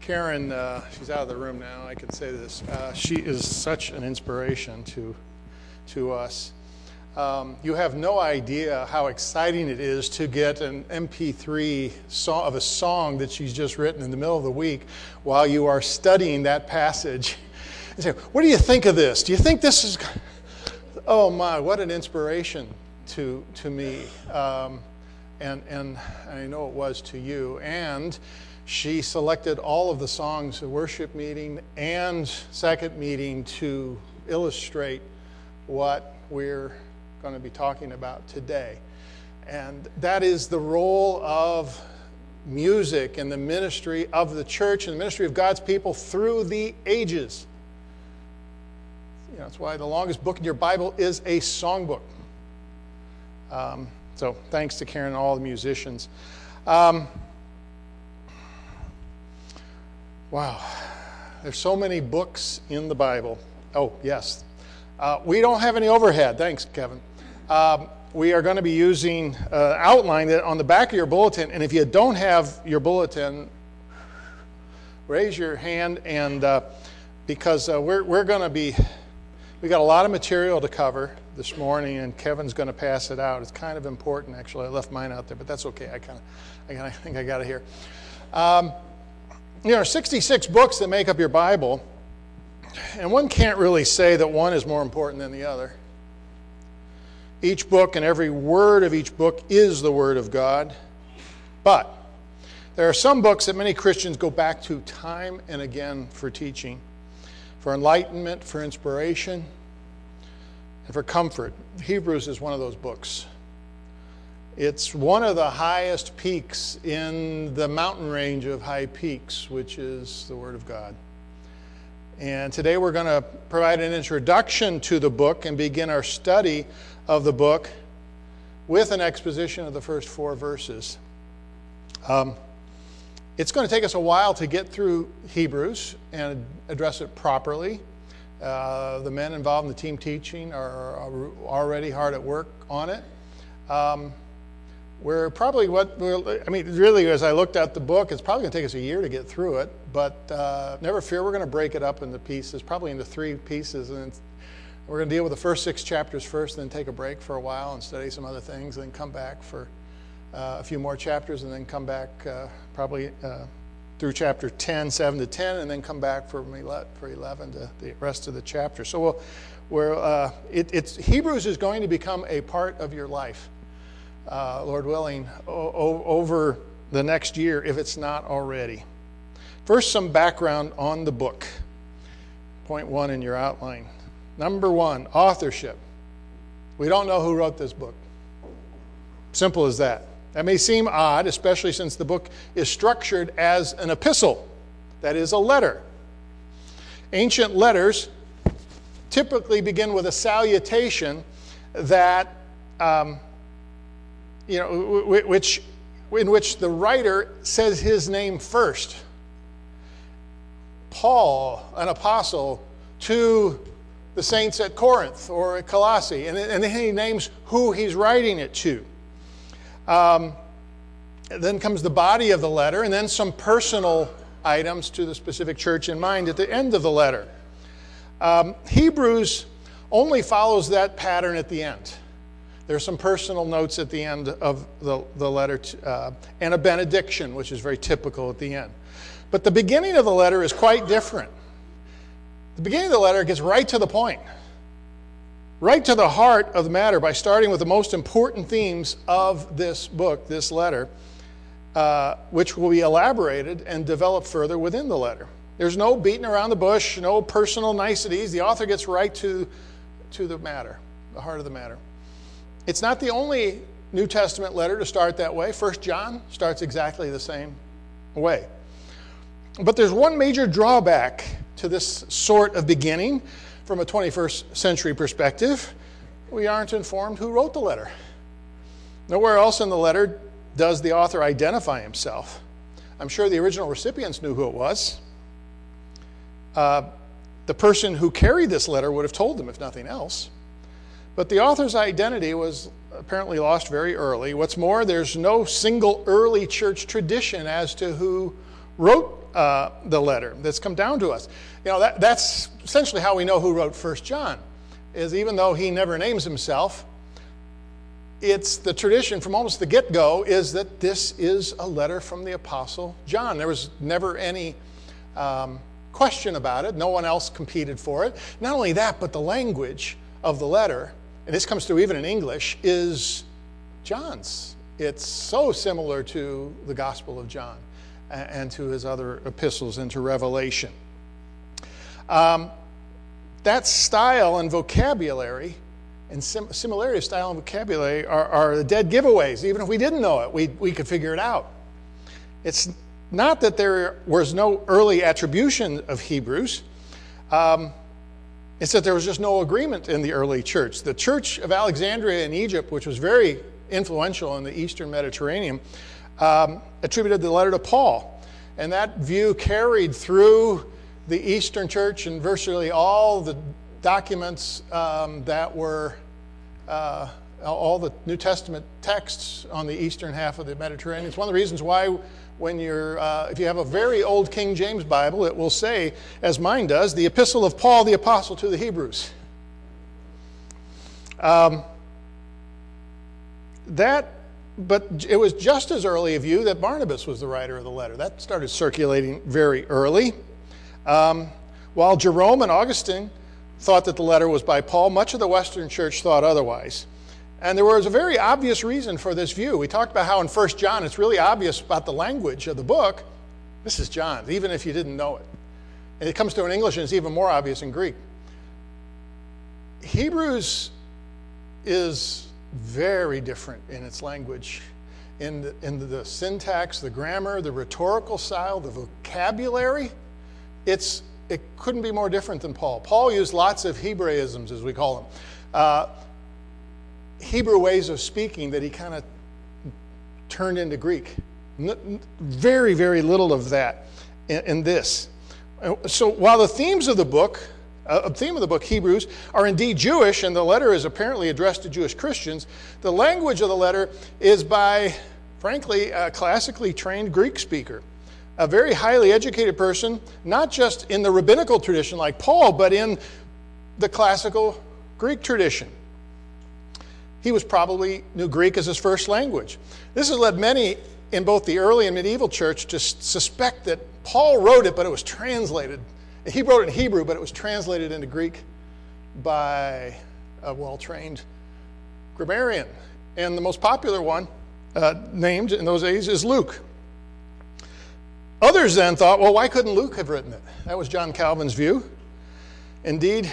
Karen, she's out of the room now, I can say this. She is such an inspiration to us. You have no idea how exciting it is to get an MP3 of a song that she's just written in the middle of the week while you are studying that passage. And say, what do you think of this? Do you think this is... Oh my, what an inspiration to me. And I know it was to you. And she selected all of the songs of worship meeting and second meeting to illustrate what we're going to be talking about today. And that is the role of music and the ministry of the church and the ministry of God's people through the ages. That's why the longest book in your Bible is a songbook. So thanks to Karen and all the musicians. Wow, there's so many books in the Bible. Oh, yes. We don't have any overhead. Thanks, Kevin. We are going to be using outline that on the back of your bulletin. And if you don't have your bulletin, raise your hand. And because we're going to be, we got a lot of material to cover this morning, and Kevin's going to pass it out. It's kind of important, actually. I left mine out there, but that's okay. I think I got it here. There are 66 books that make up your Bible, and one can't really say that one is more important than the other. Each book and every word of each book is the Word of God, but there are some books that many Christians go back to time and again for teaching, for enlightenment, for inspiration, and for comfort. Hebrews is one of those books. It's one of the highest peaks in the mountain range of high peaks, which is the Word of God. And today we're going to provide an introduction to the book and begin our study of the book with an exposition of the first 4 verses. It's going to take us a while to get through Hebrews and address it properly. The men involved in the team teaching are already hard at work on it. We're probably really, as I looked at the book, it's probably going to take us a year to get through it, but never fear, we're going to break it up into pieces, probably into 3 pieces, and we're going to deal with the first 6 chapters first, then take a break for a while and study some other things, and then come back for a few more chapters, and then come back probably through chapter 10, 7 to 10, and then come back for 11 to the rest of the chapter. So Hebrews is going to become a part of your life. Lord willing, over the next year, if it's not already. First, some background on the book. Point 1 in your outline. Number 1, authorship. We don't know who wrote this book. Simple as that. That may seem odd, especially since the book is structured as an epistle. That is, a letter. Ancient letters typically begin with a salutation that in which the writer says his name first. Paul, an apostle, to the saints at Corinth or at Colossae, and then he names who he's writing it to. Then comes the body of the letter, and then some personal items to the specific church in mind at the end of the letter. Hebrews only follows that pattern at the end. There's some personal notes at the end of the letter and a benediction, which is very typical at the end. But the beginning of the letter is quite different. The beginning of the letter gets right to the point, right to the heart of the matter by starting with the most important themes of this book, this letter, which will be elaborated and developed further within the letter. There's no beating around the bush, no personal niceties. The author gets right to the matter, the heart of the matter. It's not the only New Testament letter to start that way. 1 John starts exactly the same way. But there's one major drawback to this sort of beginning from a 21st century perspective. We aren't informed who wrote the letter. Nowhere else in the letter does the author identify himself. I'm sure the original recipients knew who it was. The person who carried this letter would have told them, if nothing else. But the author's identity was apparently lost very early. What's more, there's no single early church tradition as to who wrote the letter that's come down to us. That's essentially how we know who wrote 1 John, is even though he never names himself, it's the tradition from almost the get-go is that this is a letter from the Apostle John. There was never any question about it. No one else competed for it. Not only that, but the language of the letter, and this comes through even in English, is John's. It's so similar to the Gospel of John and to his other epistles and to Revelation. That style and vocabulary and similarity of style and vocabulary are dead giveaways. Even if we didn't know it, we could figure it out. It's not that there was no early attribution of Hebrews. It's that there was just no agreement in the early church. The Church of Alexandria in Egypt, which was very influential in the Eastern Mediterranean, attributed the letter to Paul. And that view carried through the Eastern Church, and virtually all the documents that were all the New Testament texts on the eastern half of the Mediterranean. It's one of the reasons why when if you have a very old King James Bible, it will say, as mine does, the Epistle of Paul the Apostle to the Hebrews. But it was just as early a view that Barnabas was the writer of the letter. That started circulating very early. While Jerome and Augustine thought that the letter was by Paul, much of the Western Church thought otherwise. And there was a very obvious reason for this view. We talked about how in 1 John it's really obvious about the language of the book. This is John, even if you didn't know it. And it comes through in English and it's even more obvious in Greek. Hebrews is very different in its language, in the syntax, the grammar, the rhetorical style, the vocabulary. It couldn't be more different than Paul. Paul used lots of Hebraisms, as we call them, Hebrew ways of speaking that he kind of turned into Greek. Very, very little of that in this. So while the themes of the book, theme of the book, Hebrews, are indeed Jewish, and the letter is apparently addressed to Jewish Christians, the language of the letter is by, frankly, a classically trained Greek speaker. A very highly educated person, not just in the rabbinical tradition like Paul, but in the classical Greek tradition. He was probably knew Greek as his first language. This has led many in both the early and medieval church to suspect that Paul wrote it, but it was translated. He wrote it in Hebrew, but it was translated into Greek by a well-trained grammarian. And the most popular one named in those days is Luke. Others then thought, well, why couldn't Luke have written it? That was John Calvin's view. Indeed,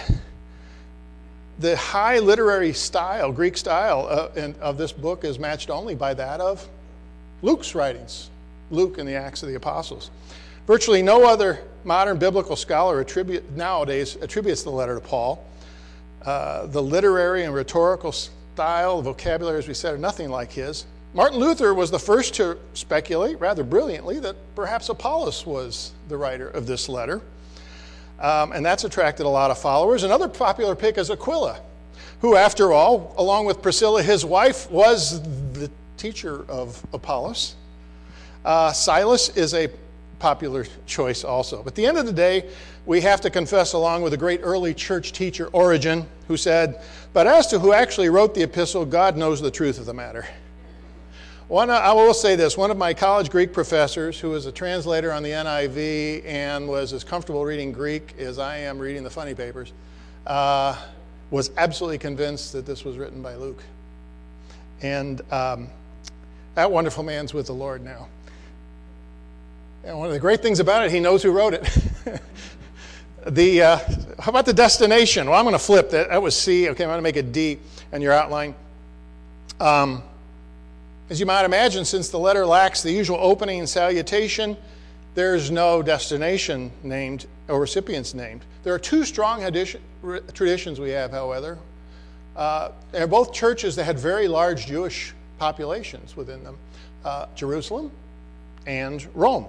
the high literary style, Greek style of this book is matched only by that of Luke's writings, Luke and the Acts of the Apostles. Virtually no other modern biblical scholar nowadays attributes the letter to Paul. The literary and rhetorical style, the vocabulary, as we said, are nothing like his. Martin Luther was the first to speculate, rather brilliantly, that perhaps Apollos was the writer of this letter. And that's attracted a lot of followers. Another popular pick is Aquila, who, after all, along with Priscilla, his wife, was the teacher of Apollos. Silas is a popular choice also. But at the end of the day, we have to confess, along with the great early church teacher Origen, who said, "But as to who actually wrote the epistle, God knows the truth of the matter." I will say this, one of my college Greek professors, who was a translator on the NIV and was as comfortable reading Greek as I am reading the funny papers, was absolutely convinced that this was written by Luke. And that wonderful man's with the Lord now. And one of the great things about it, he knows who wrote it. How about the destination? Well, I'm going to flip that. That was C. Okay, I'm going to make it D in your outline. As you might imagine, since the letter lacks the usual opening and salutation, there's no destination named or recipients named. There are two strong traditions we have, however. They're both churches that had very large Jewish populations within them, Jerusalem and Rome.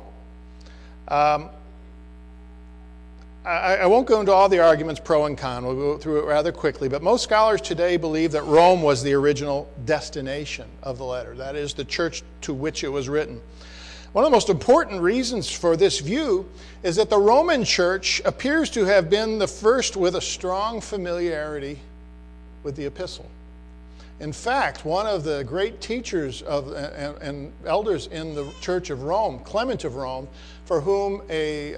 I won't go into all the arguments pro and con. We'll go through it rather quickly. But most scholars today believe that Rome was the original destination of the letter. That is, the church to which it was written. One of the most important reasons for this view is that the Roman church appears to have been the first with a strong familiarity with the epistle. In fact, one of the great teachers and elders in the Church of Rome, Clement of Rome, for whom a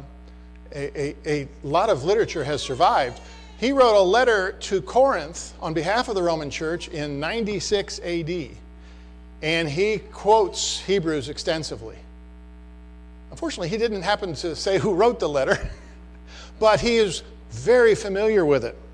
lot of literature has survived, he wrote a letter to Corinth on behalf of the Roman church in 96 AD, and he quotes Hebrews extensively. Unfortunately, he didn't happen to say who wrote the letter, but he is very familiar with it.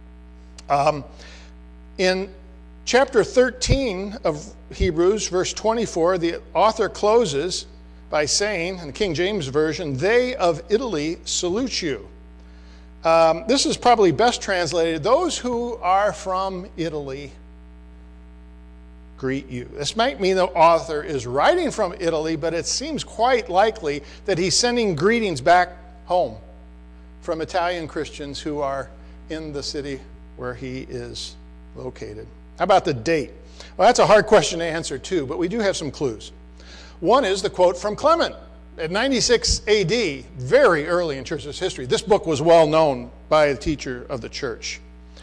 In chapter 13 of Hebrews, verse 24, the author closes by saying, in the King James Version, "They of Italy salute you." This is probably best translated, "Those who are from Italy greet you." This might mean the author is writing from Italy, but it seems quite likely that he's sending greetings back home from Italian Christians who are in the city where he is located. How about the date? Well, that's a hard question to answer too, but we do have some clues. One is the quote from Clement at 96 AD, very early in church's history. This book was well known by a teacher of the church.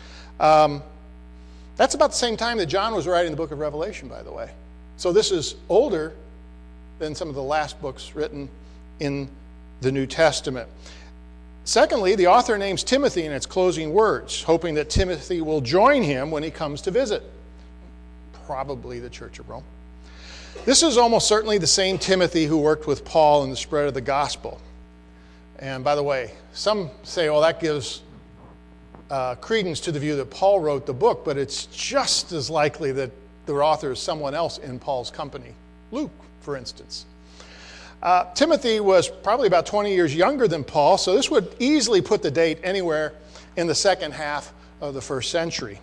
That's about the same time that John was writing the book of Revelation, by the way. So this is older than some of the last books written in the New Testament. Secondly, the author names Timothy in its closing words, hoping that Timothy will join him when he comes to visit, probably the Church of Rome. This is almost certainly the same Timothy who worked with Paul in the spread of the gospel. And by the way, some say, well, that gives credence to the view that Paul wrote the book, but it's just as likely that the author is someone else in Paul's company, Luke, for instance. Timothy was probably about 20 years younger than Paul, so this would easily put the date anywhere in the second half of the first century.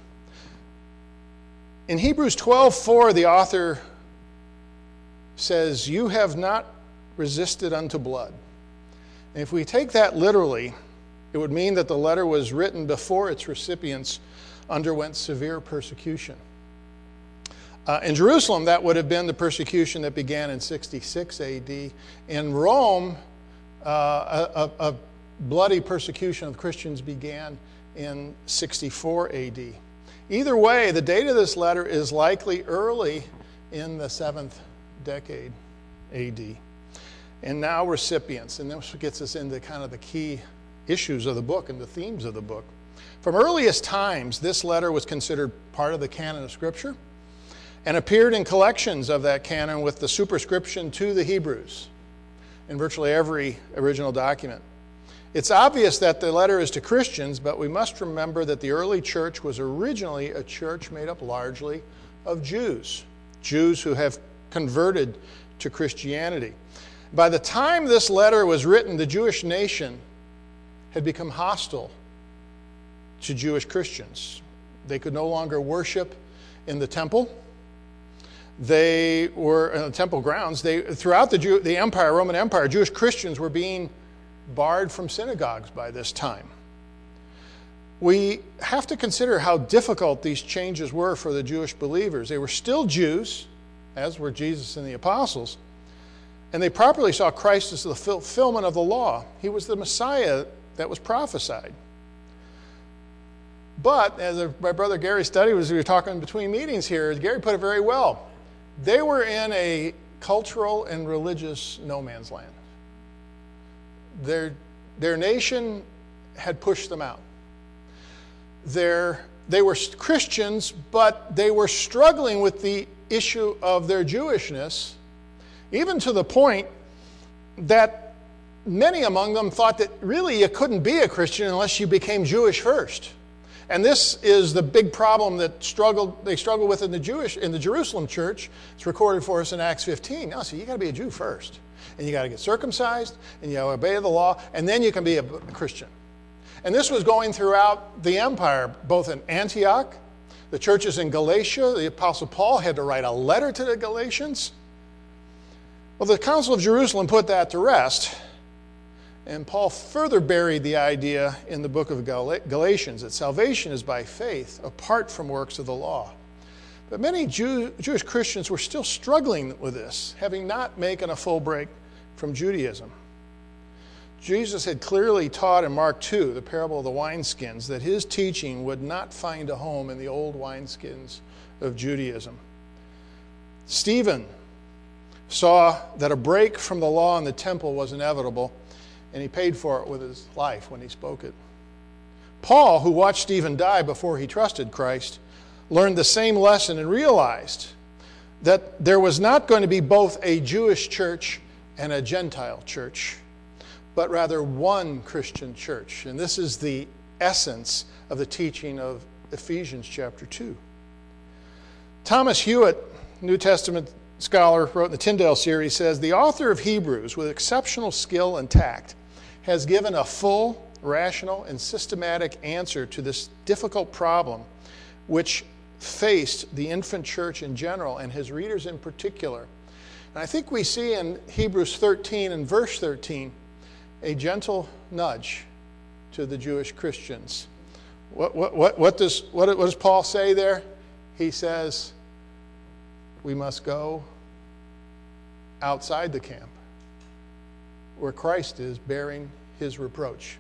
In Hebrews 12:4, the author says, "You have not resisted unto blood." And if we take that literally, it would mean that the letter was written before its recipients underwent severe persecution. In Jerusalem, that would have been the persecution that began in 66 AD. In Rome, a bloody persecution of Christians began in 64 AD. Either way, the date of this letter is likely early in the 7th decade AD. And now recipients, and this gets us into kind of the key issues of the book and the themes of the book. From earliest times, this letter was considered part of the canon of Scripture and appeared in collections of that canon with the superscription to the Hebrews in virtually every original document. It's obvious that the letter is to Christians, but we must remember that the early church was originally a church made up largely of Jews who have converted to Christianity. By the time this letter was written, the Jewish nation had become hostile to Jewish Christians. They could no longer worship in the temple. They were in the temple grounds. Throughout the empire, Roman Empire, Jewish Christians were being barred from synagogues by this time. We have to consider how difficult these changes were for the Jewish believers. They were still Jews, as were Jesus and the apostles, and they properly saw Christ as the fulfillment of the law. He was the Messiah that was prophesied. But, as my brother Gary studied as we were talking between meetings here, Gary put it very well. They were in a cultural and religious no man's land. Their nation had pushed them out. They were Christians, but they were struggling with the issue of their Jewishness, even to the point that many among them thought that really you couldn't be a Christian unless you became Jewish first. And this is the big problem that they struggled with in the Jerusalem church. It's recorded for us in Acts 15. No, so you got to be a Jew first, and you got to get circumcised, and you got to obey the law, and then you can be a Christian. And this was going throughout the empire, both in Antioch, the churches in Galatia. The Apostle Paul had to write a letter to the Galatians. Well, the Council of Jerusalem put that to rest. And Paul further buried the idea in the book of Galatians that salvation is by faith apart from works of the law. But many Jewish Christians were still struggling with this, having not taken a full break from Judaism. Jesus had clearly taught in Mark 2, the parable of the wineskins, that his teaching would not find a home in the old wineskins of Judaism. Stephen saw that a break from the law in the temple was inevitable, and he paid for it with his life when he spoke it. Paul, who watched Stephen die before he trusted Christ, learned the same lesson and realized that there was not going to be both a Jewish church and a Gentile church, but rather one Christian church. And this is the essence of the teaching of Ephesians chapter 2. Thomas Hewitt, New Testament scholar, wrote in the Tyndale series, says, the author of Hebrews, with exceptional skill and tact, has given a full, rational, and systematic answer to this difficult problem which faced the infant church in general and his readers in particular. And I think we see in Hebrews 13 and verse 13 a gentle nudge to the Jewish Christians. What does Paul say there? He says, we must go outside the camp where Christ is bearing his reproach.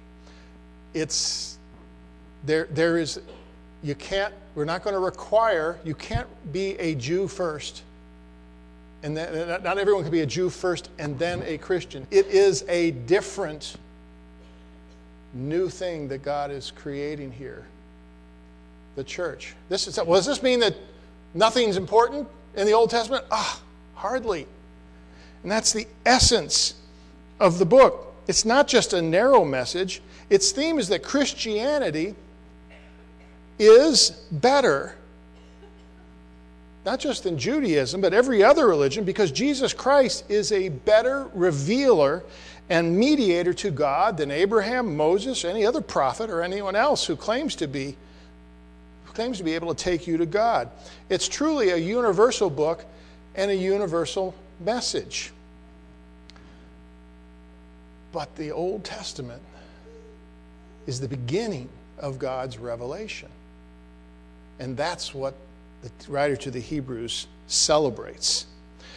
We're not going to require, you can't be a Jew first. And then, not everyone can be a Jew first and then a Christian. It is a different, new thing that God is creating here. The church. Does this mean that nothing's important in the Old Testament? Hardly. And that's the essence of the book. It's not just a narrow message. Its theme is that Christianity is better, not just than Judaism, but every other religion, because Jesus Christ is a better revealer and mediator to God than Abraham, Moses, any other prophet, or anyone else who claims to be able to take you to God. It's truly a universal book and a universal message. But the Old Testament is the beginning of God's revelation. And that's what the writer to the Hebrews celebrates.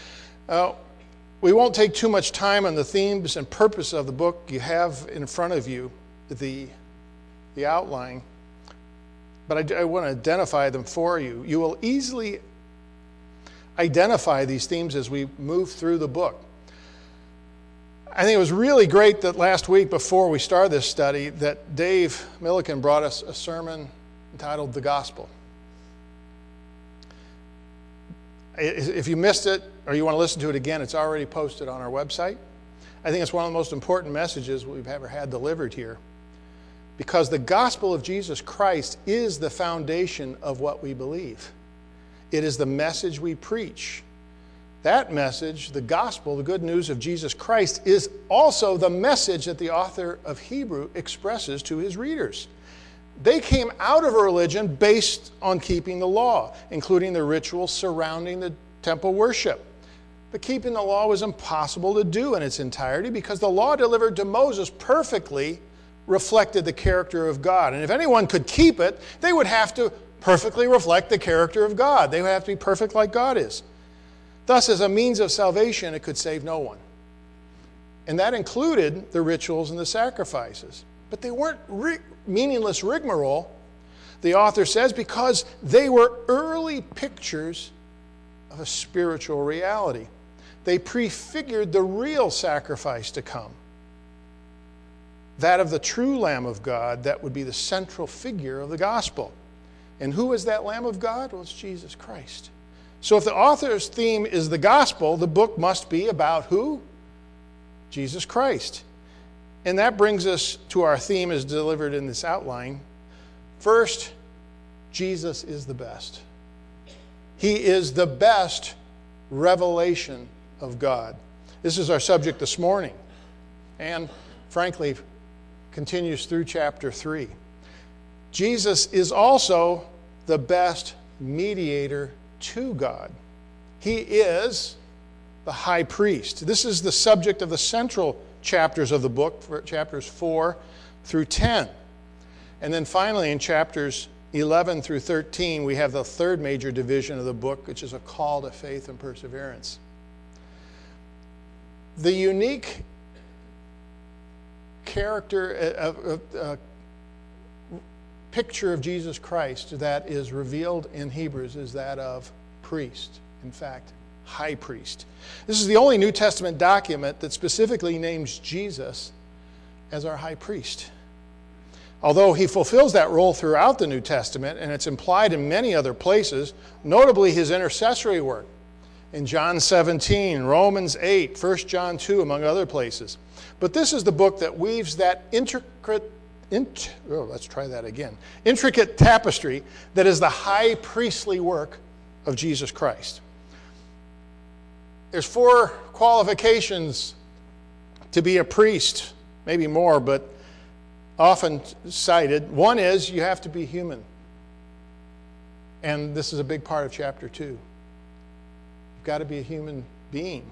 We won't take too much time on the themes and purpose of the book. You have in front of you the outline. But I want to identify them for you. You will easily identify these themes as we move through the book. I think it was really great that last week before we started this study that Dave Milliken brought us a sermon entitled The Gospel. If you missed it or you want to listen to it again, it's already posted on our website. I think it's one of the most important messages we've ever had delivered here, because the gospel of Jesus Christ is the foundation of what we believe. It is the message we preach. That message, the gospel, the good news of Jesus Christ, is also the message that the author of Hebrew expresses to his readers. They came out of a religion based on keeping the law, including the rituals surrounding the temple worship. But keeping the law was impossible to do in its entirety because the law delivered to Moses perfectly reflected the character of God. And if anyone could keep it, they would have to perfectly reflect the character of God. They would have to be perfect like God is. Thus, as a means of salvation, it could save no one. And that included the rituals and the sacrifices. But they weren't meaningless rigmarole, the author says, because they were early pictures of a spiritual reality. They prefigured the real sacrifice to come, that of the true Lamb of God that would be the central figure of the gospel. And who is that Lamb of God? Well, it's Jesus Christ. So if the author's theme is the gospel, the book must be about who? Jesus Christ. And that brings us to our theme as delivered in this outline. First, Jesus is the best. He is the best revelation of God. This is our subject this morning, and frankly, continues through chapter 3. Jesus is also the best mediator to God. He is the high priest. This is the subject of the central chapters of the book, chapters 4 through 10. And then finally in chapters 11 through 13, we have the third major division of the book, which is a call to faith and perseverance. The unique character, picture of Jesus Christ that is revealed in Hebrews is that of priest. In fact, high priest. This is the only New Testament document that specifically names Jesus as our high priest. Although he fulfills that role throughout the New Testament, and it's implied in many other places, notably his intercessory work in John 17, Romans 8, 1 John 2, among other places. But this is the book that weaves that intricate tapestry that is the high priestly work of Jesus Christ. There's 4 qualifications to be a priest, maybe more, but often cited. One is you have to be human. And this is a big part of chapter 2. You've got to be a human being.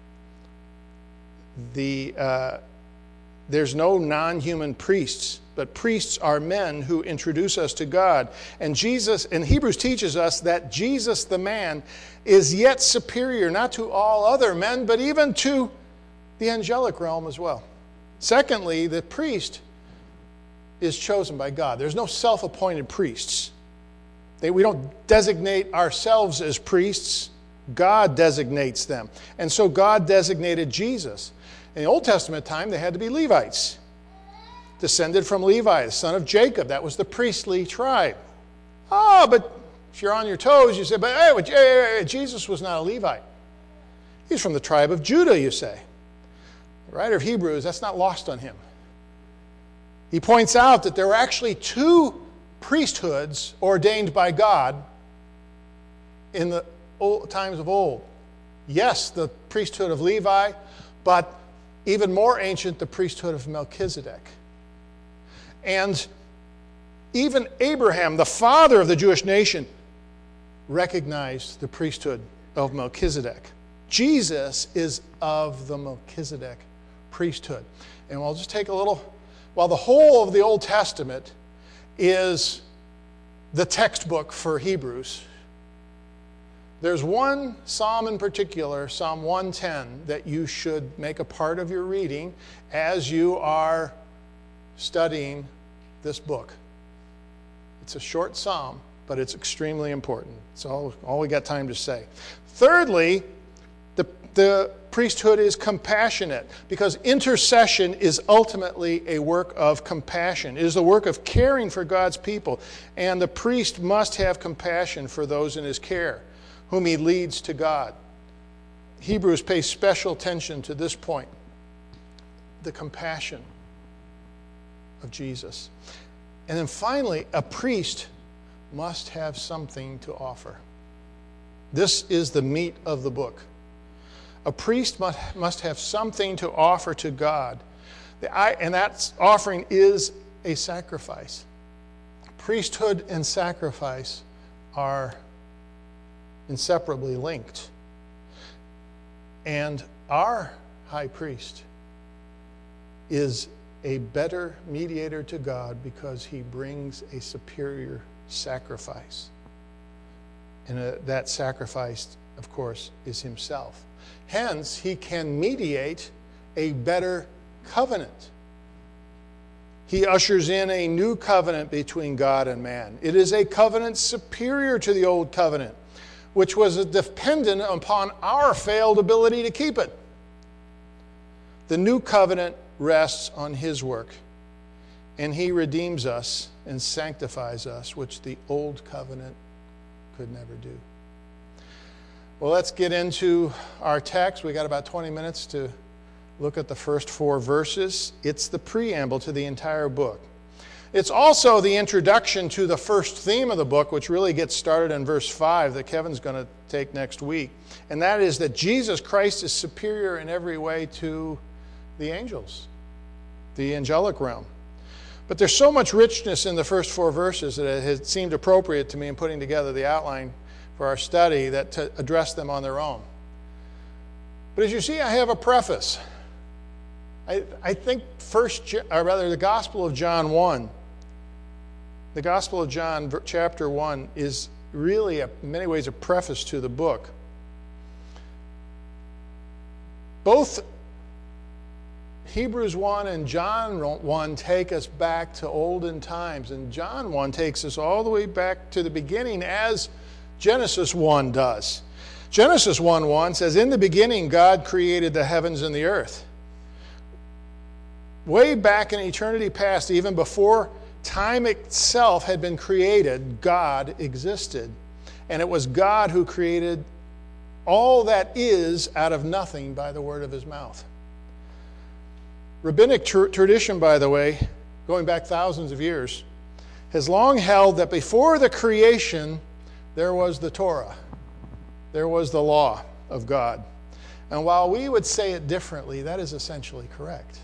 There's no non-human priests, but priests are men who introduce us to God. And Hebrews teaches us that Jesus the man is yet superior, not to all other men, but even to the angelic realm as well. Secondly, the priest is chosen by God. There's no self-appointed priests. We don't designate ourselves as priests. God designates them. And so God designated Jesus. In the Old Testament time, they had to be Levites, descended from Levi, the son of Jacob. That was the priestly tribe. But if you're on your toes, you say, but hey, Jesus was not a Levite. He's from the tribe of Judah, you say. The writer of Hebrews, that's not lost on him. He points out that there were actually 2 priesthoods ordained by God in the times of old. Yes, the priesthood of Levi, but even more ancient, the priesthood of Melchizedek. And even Abraham, the father of the Jewish nation, recognized the priesthood of Melchizedek. Jesus is of the Melchizedek priesthood. And we'll just take a little, while the whole of the Old Testament is the textbook for Hebrews, there's one psalm in particular, Psalm 110, that you should make a part of your reading as you are studying this book. It's a short psalm, but it's extremely important. It's all we got time to say. Thirdly, the priesthood is compassionate, because intercession is ultimately a work of compassion. It is the work of caring for God's people, and the priest must have compassion for those in his care, whom he leads to God. Hebrews pays special attention to this point, the compassion of Jesus. And then finally, a priest must have something to offer. This is the meat of the book. A priest must have something to offer to God, and that offering is a sacrifice. Priesthood and sacrifice are inseparably linked. And our high priest is a better mediator to God because he brings a superior sacrifice. And that sacrifice, of course, is himself. Hence, he can mediate a better covenant. He ushers in a new covenant between God and man. It is a covenant superior to the old covenant, which was dependent upon our failed ability to keep it. The new covenant rests on his work, and he redeems us and sanctifies us, which the old covenant could never do. Well, let's get into our text. We got about 20 minutes to look at the first 4 verses. It's the preamble to the entire book. It's also the introduction to the first theme of the book, which really gets started in verse 5 that Kevin's going to take next week. And that is that Jesus Christ is superior in every way to the angels, the angelic realm. But there's so much richness in the first 4 verses that it has seemed appropriate to me in putting together the outline for our study that to address them on their own. But as you see, I have a preface. I think the Gospel of John 1 the Gospel of John, chapter 1, is really, in many ways, a preface to the book. Both Hebrews 1 and John 1 take us back to olden times, and John 1 takes us all the way back to the beginning, as Genesis 1 does. Genesis 1:1 says, "In the beginning God created the heavens and the earth." Way back in eternity past, even before time itself had been created, God existed. And it was God who created all that is out of nothing by the word of his mouth. Rabbinic tradition, by the way, going back thousands of years, has long held that before the creation, there was the Torah. There was the law of God. And while we would say it differently, that is essentially correct.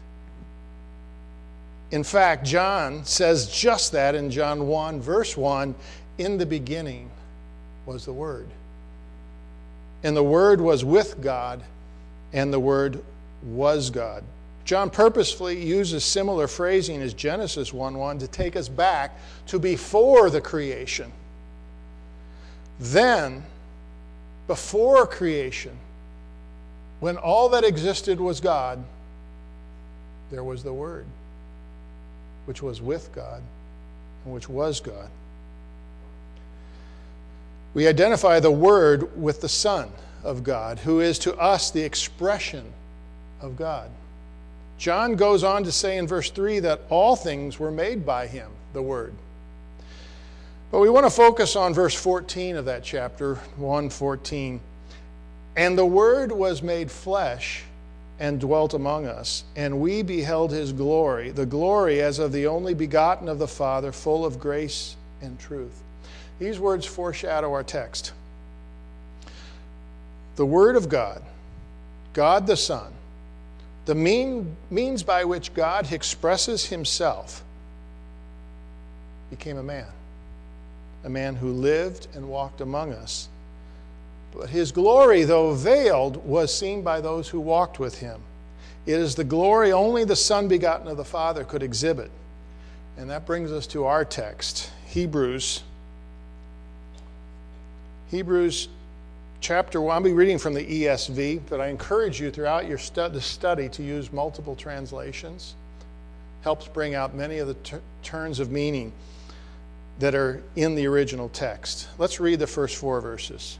In fact, John says just that in John 1, verse 1, "In the beginning was the Word. And the Word was with God, and the Word was God." John purposefully uses similar phrasing as Genesis 1:1 to take us back to before the creation. Then, before creation, when all that existed was God, there was the Word, which was with God and which was God. We identify the Word with the Son of God, who is to us the expression of God. John goes on to say in verse 3 that all things were made by him, the Word. But we want to focus on verse 14 of that chapter, 1:14. "And the Word was made flesh and dwelt among us, and we beheld his glory, the glory as of the only begotten of the Father, full of grace and truth." These words foreshadow our text. The Word of God, God the Son, the means by which God expresses himself, became a man who lived and walked among us. But his glory, though veiled, was seen by those who walked with him. It is the glory only the Son begotten of the Father could exhibit. And that brings us to our text, Hebrews chapter 1. I'll be reading from the ESV, but I encourage you throughout your study to use multiple translations. Helps bring out many of the turns of meaning that are in the original text. Let's read the first 4 verses.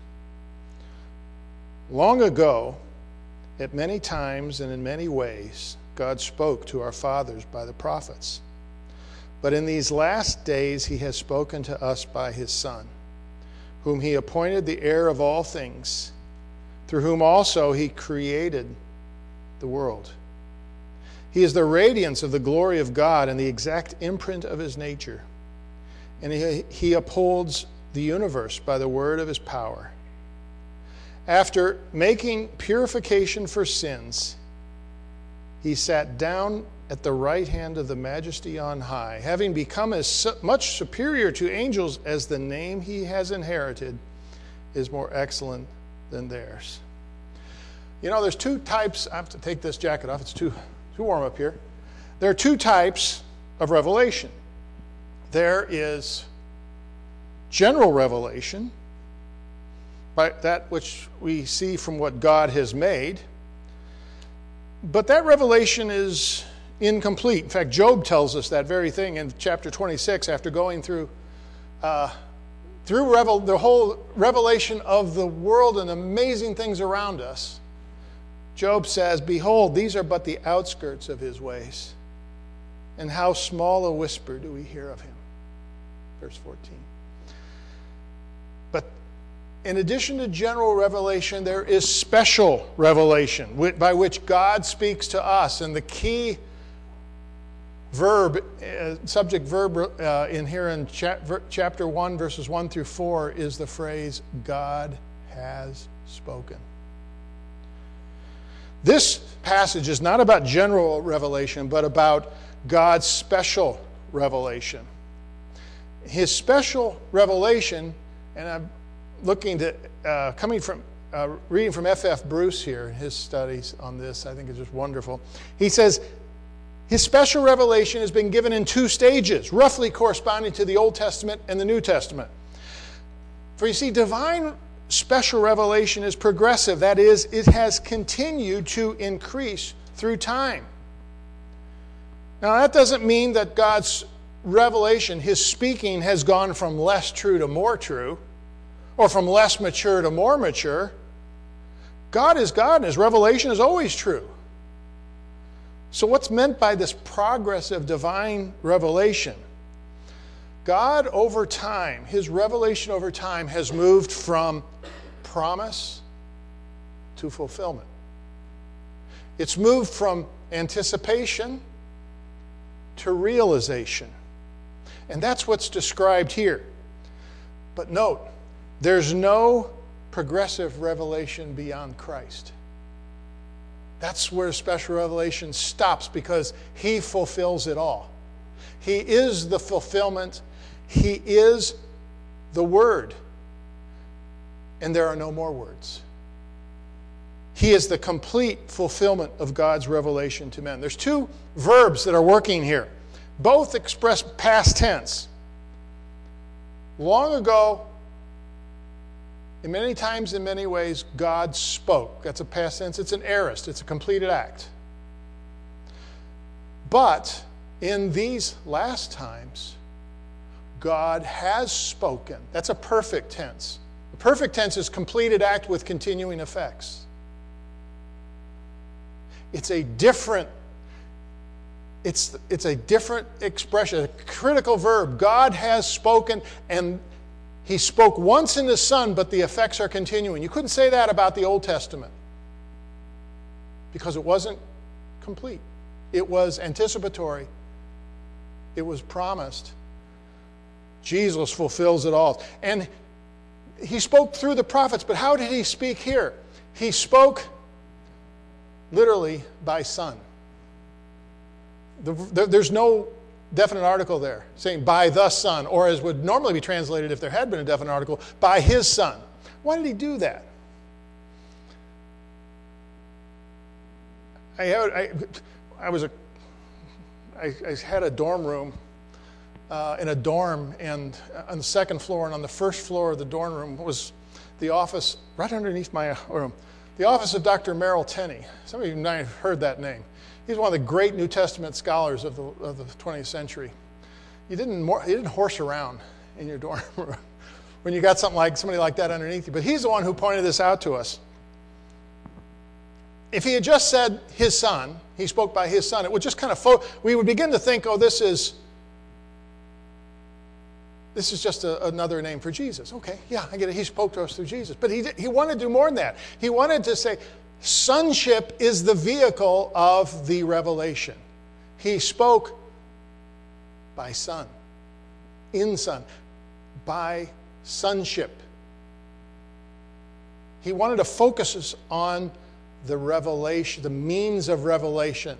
"Long ago, at many times and in many ways, God spoke to our fathers by the prophets. But in these last days he has spoken to us by his Son, whom he appointed the heir of all things, through whom also he created the world. He is the radiance of the glory of God and the exact imprint of his nature. And he upholds the universe by the word of his power. After making purification for sins, he sat down at the right hand of the Majesty on high, having become as much superior to angels as the name he has inherited is more excellent than theirs." You know, there's 2 types. I have to take this jacket off. It's too warm up here. There are 2 types of revelation. There is general revelation, by that which we see from what God has made. But that revelation is incomplete. In fact, Job tells us that very thing in chapter 26 after going through the whole revelation of the world and amazing things around us. Job says, "Behold, these are but the outskirts of his ways, and how small a whisper do we hear of him." Verse 14. But in addition to general revelation, there is special revelation by which God speaks to us. And the key subject verb in here in chapter 1, verses 1 through 4 is the phrase, "God has spoken." This passage is not about general revelation, but about God's special revelation. His special revelation, and I'm looking to, reading from F.F. Bruce here, his studies on this, I think is just wonderful. He says, His special revelation has been given in 2 stages, roughly corresponding to the Old Testament and the New Testament. For you see, divine special revelation is progressive. That is, it has continued to increase through time. Now, that doesn't mean that God's revelation, His speaking, has gone from less true to more true, or from less mature to more mature. God is God, and His revelation is always true. So what's meant by this progressive divine revelation? God over time, His revelation over time has moved from promise to fulfillment. It's moved from anticipation to realization. And that's what's described here. But note, there's no progressive revelation beyond Christ. That's where special revelation stops, because He fulfills it all. He is the fulfillment. He is the Word. And there are no more words. He is the complete fulfillment of God's revelation to men. There's 2 verbs that are working here. Both express past tense. Long ago, in many times, in many ways, God spoke. That's a past tense. It's an aorist. It's a completed act. But in these last times, God has spoken. That's a perfect tense. The perfect tense is completed act with continuing effects. It's a different expression, a critical verb. God has spoken, and He spoke once in the Son, but the effects are continuing. You couldn't say that about the Old Testament, because it wasn't complete. It was anticipatory. It was promised. Jesus fulfills it all. And He spoke through the prophets, but how did He speak here? He spoke literally by Son. There's no definite article there saying by the Son, or as would normally be translated if there had been a definite article, by His Son. Why did He do that? I had a dorm room in a dorm, and on the second floor and on the first floor of the dorm room was the office, right underneath my room, the office of Dr. Merrill Tenney. Some of you might have heard that name. He's one of the great New Testament scholars of the 20th century. You didn't horse around in your dorm room when you got somebody like that underneath you. But he's the one who pointed this out to us. If he had just said His Son, He spoke by His Son, it would just kind of we would begin to think, oh, this is just another name for Jesus. Okay, yeah, I get it. He spoke to us through Jesus. But he wanted to do more than that. He wanted to say, sonship is the vehicle of the revelation. He spoke by Son, in Son, by sonship. He wanted to focus us on the revelation, the means of revelation.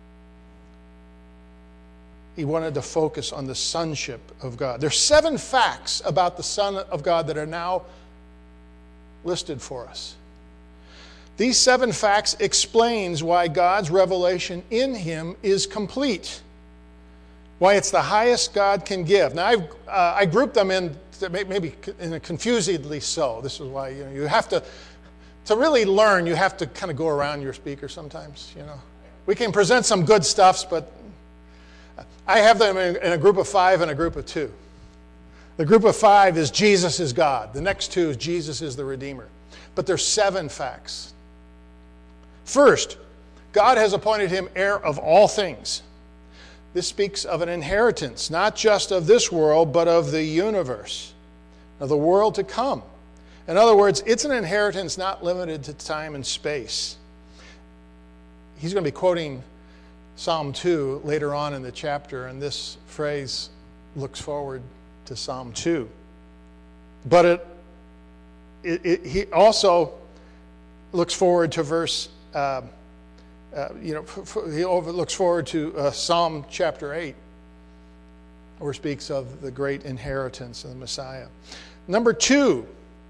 He wanted to focus on the sonship of God. There's 7 facts about the Son of God that are now listed for us. These 7 facts explains why God's revelation in Him is complete, why it's the highest God can give. Now, I grouped them in, maybe in a confusedly so. This is why you have to really learn, you have to kind of go around your speaker sometimes. We can present some good stuffs, but I have them in a group of 5 and a group of 2. The group of 5 is Jesus is God. The next 2 is Jesus is the Redeemer. But there's 7 facts. First, God has appointed Him heir of all things. This speaks of an inheritance, not just of this world, but of the universe, of the world to come. In other words, it's an inheritance not limited to time and space. He's going to be quoting Psalm 2 later on in the chapter, and this phrase looks forward to Psalm 2. But he also looks forward to verse, he looks forward to Psalm chapter 8, where it speaks of the great inheritance of the Messiah. Number 2,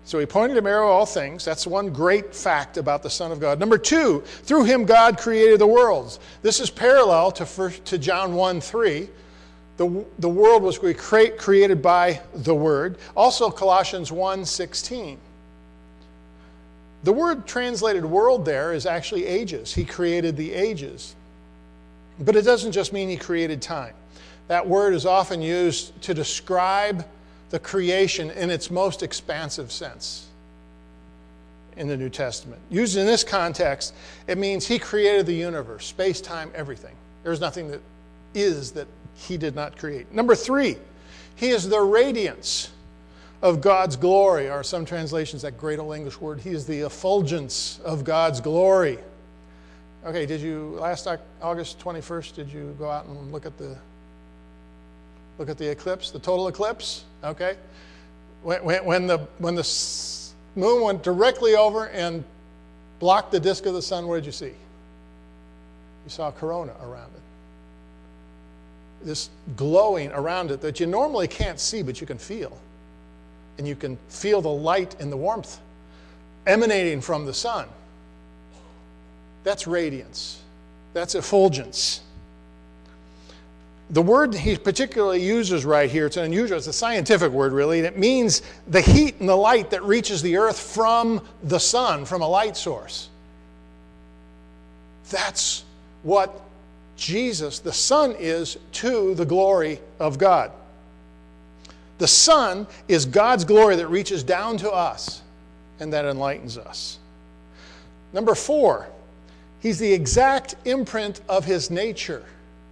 So he appointed him heir of all things. That's one great fact about the Son of God. Number two, through him God created the worlds. This is parallel to John 1:3. The world was created by the Word. Also Colossians 1:16. The word translated world there is actually ages. He created the ages. But it doesn't just mean he created time. That word is often used to describe the creation in its most expansive sense in the New Testament. Used in this context, it means he created the universe, space, time, everything. There's nothing that he did not create. Number three, he is the radiance of God's glory, or some translations, that great old English word, he is the effulgence of God's glory. Okay, last August 21st, did you go out and look at the eclipse, the total eclipse? Okay. When the moon went directly over and blocked the disk of the sun, what did you see? You saw a corona around it. This glowing around it that you normally can't see, but you can feel. And you can feel the light and the warmth emanating from the sun. That's radiance. That's effulgence. The word he particularly uses right here, it's unusual, it's a scientific word really, and it means the heat and the light that reaches the earth from the sun, from a light source. That's what Jesus, the Son, is to the glory of God. The Son is God's glory that reaches down to us and that enlightens us. Number four, he's the exact imprint of his nature.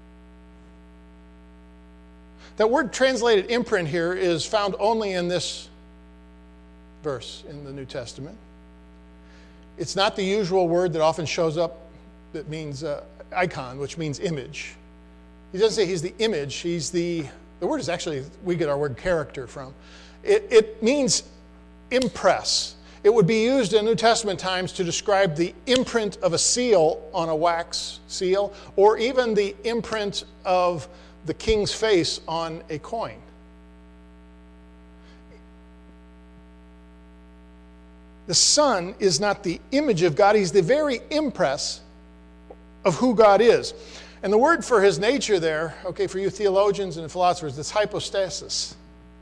That word translated imprint here is found only in this verse in the New Testament. It's not the usual word that often shows up that means icon, which means image. He doesn't say he's the image, he's the word is actually, we get our word character from. It means impress. It would be used in New Testament times to describe the imprint of a seal on a wax seal, or even the imprint of the king's face on a coin. The Son is not the image of God, he's the very impress of who God is. And the word for his nature there, okay, for you theologians and philosophers, it's hypostasis,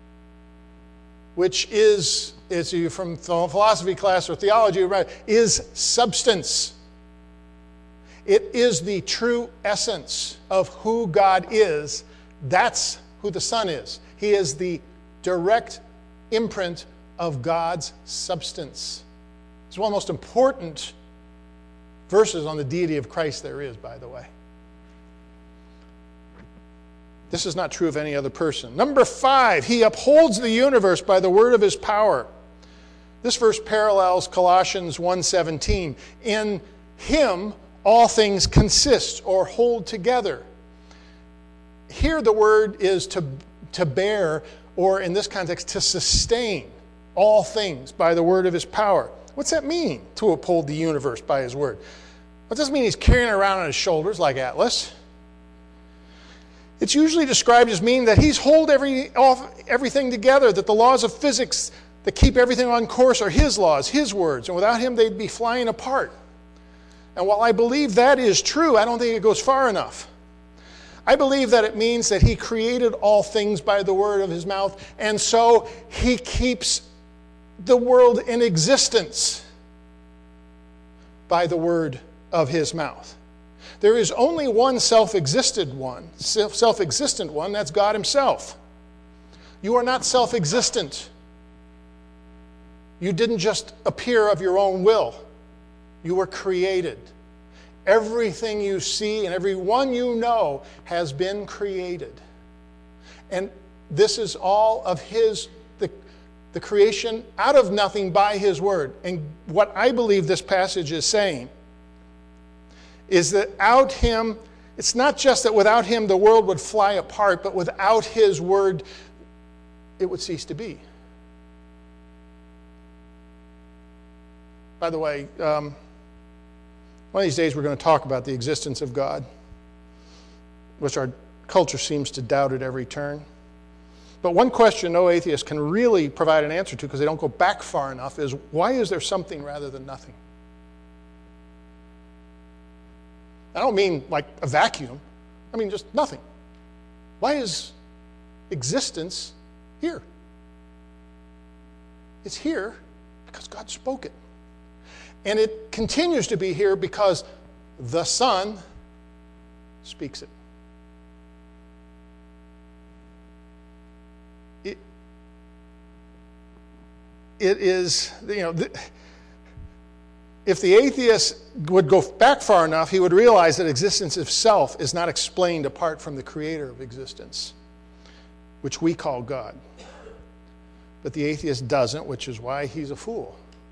which is you from philosophy class or theology, right, is substance. It is the true essence of who God is. That's who the Son is. He is the direct imprint of God's substance. It's one of the most important verses on the deity of Christ there is, by the way. This is not true of any other person. Number five, he upholds the universe by the word of his power. This verse parallels Colossians 1:17. In him all things consist or hold together. Here the word is to bear, or in this context, to sustain all things by the word of his power. What's that mean, to uphold the universe by his word? It doesn't mean he's carrying it around on his shoulders like Atlas. It's usually described as meaning that he's hold everything together, that the laws of physics that keep everything on course are his laws, his words, and without him they'd be flying apart. And while I believe that is true, I don't think it goes far enough. I believe that it means that he created all things by the word of his mouth, and so he keeps the world in existence by the word of his mouth. There is only one self-existent one, that's God himself. You are not self-existent. You didn't just appear of your own will. You were created. Everything you see and everyone you know has been created. And this is all of the creation out of nothing by his word. And what I believe this passage is saying is that without him, it's not just that without him the world would fly apart, but without his word, it would cease to be. By the way, one of these days we're going to talk about the existence of God, which our culture seems to doubt at every turn. But one question no atheist can really provide an answer to, because they don't go back far enough, is why is there something rather than nothing? I don't mean like a vacuum. I mean just nothing. Why is existence here? It's here because God spoke it. And it continues to be here because the Son speaks it. It is, if the atheist would go back far enough, he would realize that existence itself is not explained apart from the creator of existence, which we call God. But the atheist doesn't, which is why he's a fool,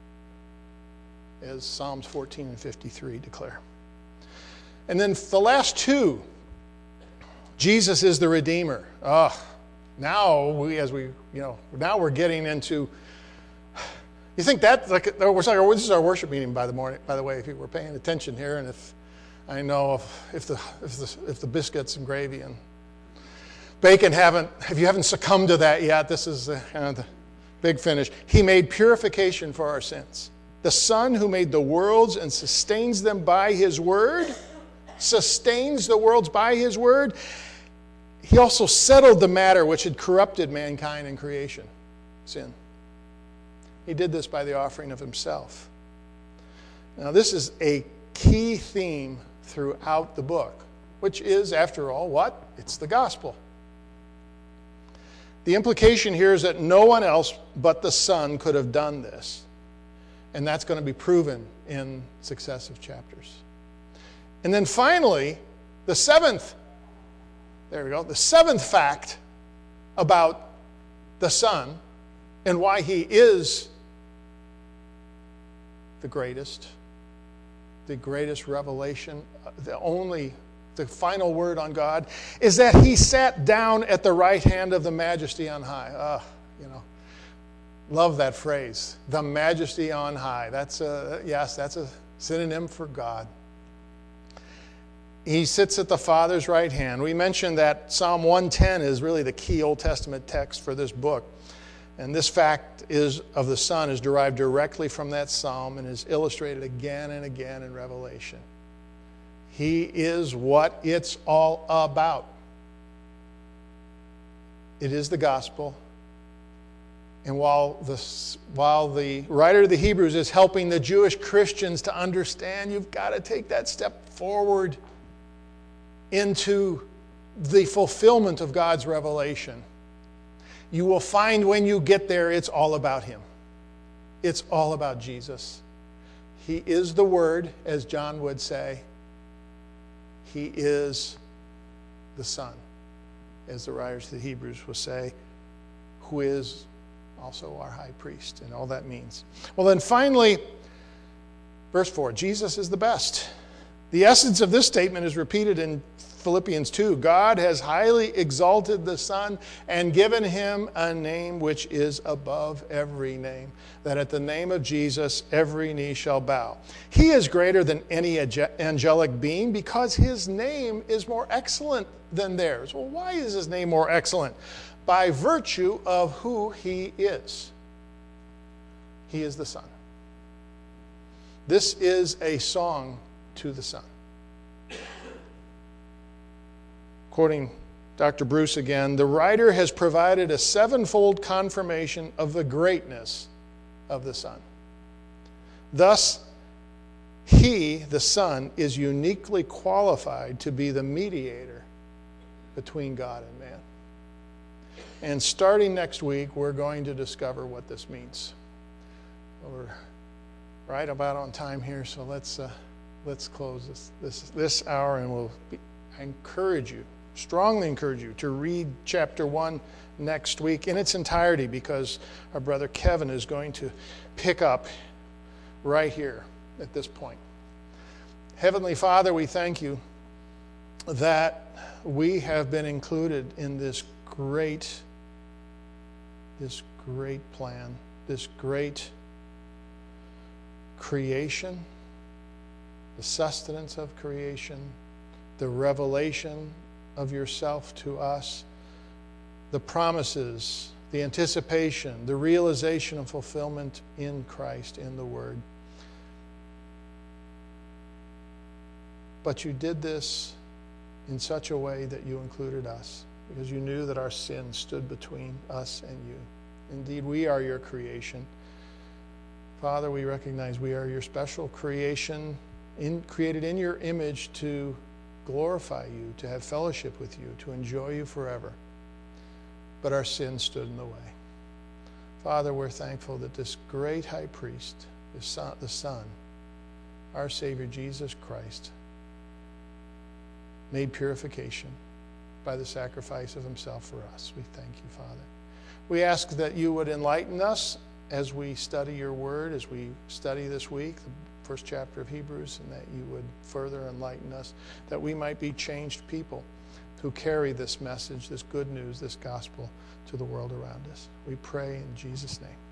as Psalms 14 and 53 declare. And then the last two, Jesus is the Redeemer. Now we're getting into. You think that this is our worship meeting by the way, if you were paying attention here, and if the biscuits and gravy and bacon if you haven't succumbed to that yet, this is the big finish. He made purification for our sins. The Son who made the worlds and sustains them by his word, sustains the worlds by his word. He also settled the matter which had corrupted mankind in creation, sin. He did this by the offering of himself. Now, this is a key theme throughout the book, which is, after all, what? It's the gospel. The implication here is that no one else but the Son could have done this. And that's going to be proven in successive chapters. And then finally, the seventh fact about the Son and why he is the greatest revelation, the final word on God, is that he sat down at the right hand of the Majesty on high. Love that phrase, the Majesty on high. That's a synonym for God. He sits at the Father's right hand. We mentioned that Psalm 110 is really the key Old Testament text for this book. And this fact of the Son is derived directly from that psalm and is illustrated again and again in Revelation. He is what it's all about. It is the gospel. And while the writer of the Hebrews is helping the Jewish Christians to understand, you've got to take that step forward into the fulfillment of God's revelation. You will find when you get there, it's all about him. It's all about Jesus. He is the Word, as John would say. He is the Son, as the writers of the Hebrews will say, who is also our high priest, and all that means. Well, then finally, verse 4, Jesus is the best. The essence of this statement is repeated in Philippians 2. God has highly exalted the Son and given him a name which is above every name, that at the name of Jesus every knee shall bow. He is greater than any angelic being because his name is more excellent than theirs. Well, why is his name more excellent? By virtue of who he is. He is the Son. This is a song to the Son. Quoting Dr. Bruce again, the writer has provided a sevenfold confirmation of the greatness of the Son. Thus, he, the Son, is uniquely qualified to be the mediator between God and man. And starting next week, we're going to discover what this means. We're right about on time here, so let's close this hour, and I strongly encourage you to read chapter 1 next week in its entirety, because our brother Kevin is going to pick up right here at this point. Heavenly Father, we thank you that we have been included in this great plan, this great creation, the sustenance of creation, the revelation of yourself to us, the promises, the anticipation, the realization and fulfillment in Christ, in the Word. But you did this in such a way that you included us, because you knew that our sin stood between us and you. Indeed, we are your creation. Father, we recognize we are your special creation, created in your image to glorify you, to have fellowship with you, to enjoy you forever. But our sin stood in the way. Father, we're thankful that this great high priest, the Son, our Savior Jesus Christ, made purification by the sacrifice of himself for us. We thank you, Father. We ask that you would enlighten us as we study your word, as we study this week, the first chapter of Hebrews, and that you would further enlighten us, that we might be changed people who carry this message, this good news, this gospel to the world around us. We pray in Jesus' name.